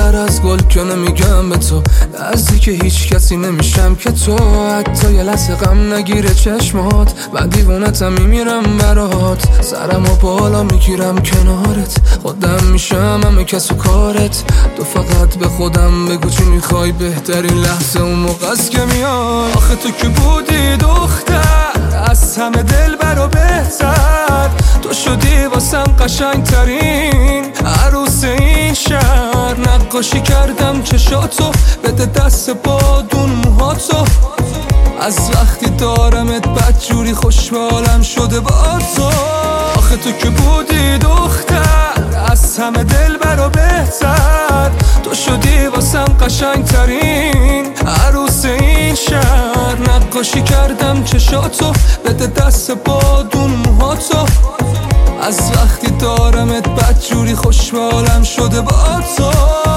بهتر از گل که نمیگم به تو، نزدیک هیچ کسی نمیشم که تو حتی یه لحظه غم نگیره چشمات. من دیوونتم میمیرم برات، سرمو بالا میگیرم کنارت، خودم میشم همه کس و کارت. تو فقط به خودم بگو چی میخوای، بهترین لحظه اون موقع است که میای. آخه تو که بودی دختر از همه دل برا بهتر، تو شدی واسم قشنگ ترین عروس این شهر. نقاشی کردم چشاتو، بده دست بادون موهاتو، از وقتی دارمت بدجوری خوشحالم شده با تو. آخه تو که بودی دختر از همه دل برا بهتر، تو شدی واسم قشنگ ترین عروس این شهر. نقاشی کردم چشاتو، بده دست بادون موهاتو، از وقتی دارمت بدجوری خوشحالم شده با تو.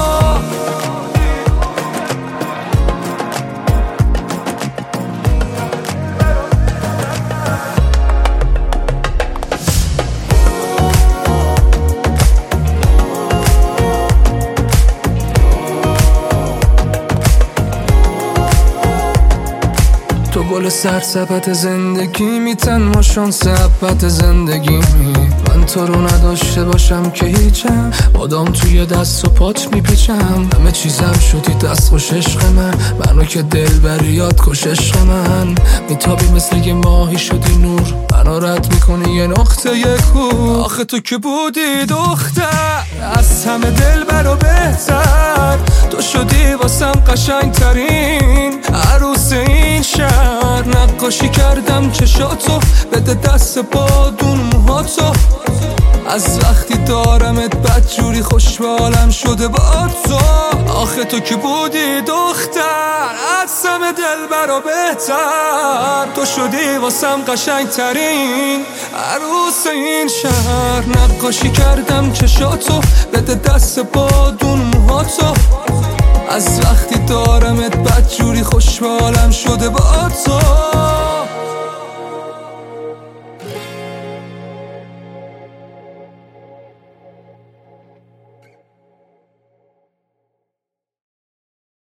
تو گل سرسبت زندگی میتن ما شانس حبت زندگی من تو رو نداشته باشم که هیچم، بادام توی دست و پات میپیچم. همه چیزم شدی دست خوش عشق منو که دل بریاد کش عشق من. میتابی مثل یه ماهی شدی نور، منو رد میکنی یه نقطه یه کور. آخه تو که بودی دختر از همه دل برا بهتر، تو شدی واسم قشنگ ترین عروس این شهر. نقاشی کردم چشاتو، بده دست بادون موهاتو، از وقتی دارمت بدجوری خوشحالم شده با تو. آخه تو که بودی دختر از همه دل برا بهتر، تو شدی واسم قشنگ ترین عروس این شهر. نقاشی کردم چشاتو، بده دست بادون موهاتو، از وقتی دارمت بدجوری خوشحالم شده با تو.